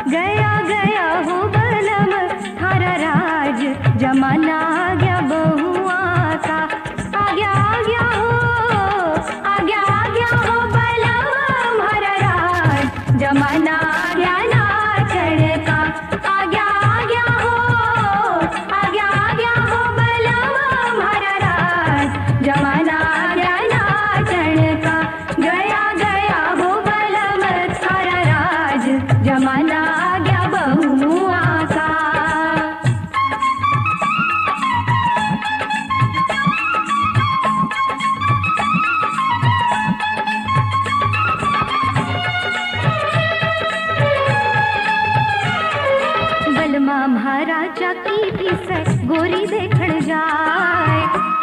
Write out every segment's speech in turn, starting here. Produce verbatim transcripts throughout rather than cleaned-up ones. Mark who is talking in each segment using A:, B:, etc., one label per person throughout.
A: गया गया हो बलम थारा राज, जमाना आ गया बहुआ का। आ गया आ गया हो, आ गया आ गया हो बलम हमारा राज, जमाना आ गया नाचण का। आ गया आ गया हो, आ गया आ गया हो बलम हमारा राज, जमाना आ गया नाचण का। गया गया हो बलम थारा राज, जमाना आ गया बहुआ का। बलमा महाराजा की भी से गोरी देखण जाए,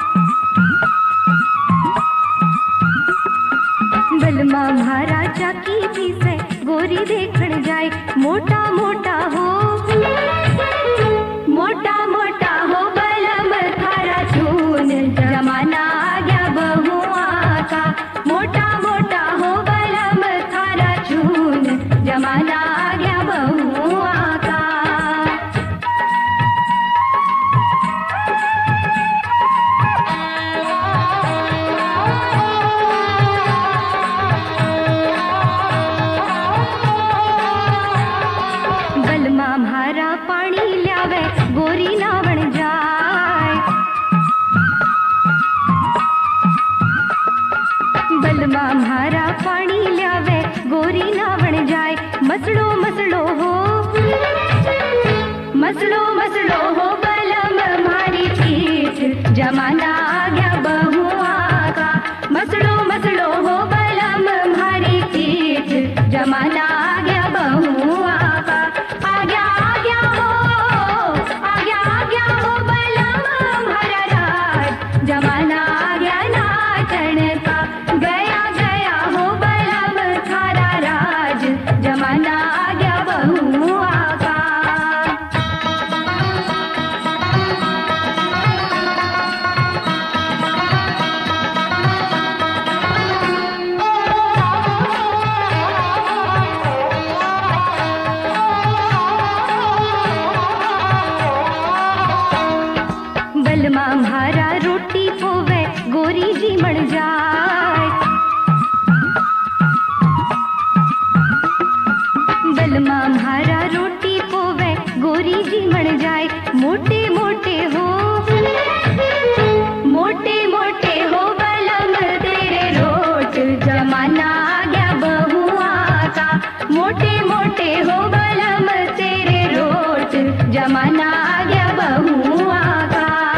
A: बलमा महाराजा की भी से गोरी देखण जाए। मोटा मोटा हो, मोटा मोटा हो बलम थारा चून, जमाना आ गया बहुआ का। मोटा मोटा हो बलम थारा चून, जमाना आ गया बहुआ का। बलमा म्हारा पानी ल्यावे गोरी नावण जाए, बलमा म्हारा पानी ल्यावे गोरी नावण जाए। मसड़ो मसड़ो हो, मसड़ो मसड़ो हो बलम म्हारी पीठ, जमाना आ गया बहुआ का। मसड़ो मसड़ो हो बलम म्हारी पीठ, जमाना आ गया बहुआ का। आ गया आ गया हो, आ गया आ गया हो बलम हमारा राज, जमाना आ गया नाचण का। गया गया हो बलम थारा राज, जमाना आ गया बहुआ का। बलमा म्हारा रोटी पोवे गोरी जी मण जाए, बलमा म्हारा रोटी पोवे गोरी जी मण जाए। मोटे मोटे हो, मोटे मोटे हो बलम तेरे रोट, जमाना आ गया बहुआ का। मोटे मोटे हो बलम तेरे रोट, जमाना आ गया बहुआ का।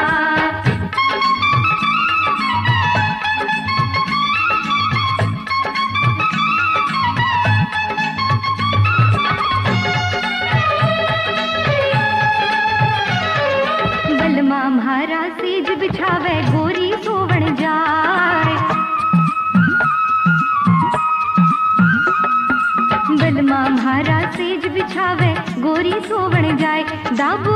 A: बलमा म्हारा सेज बिछावे गोरी सोवण जाए, बलमा म्हारा सेज बिछावे गोरी सोवण जाए। दाबो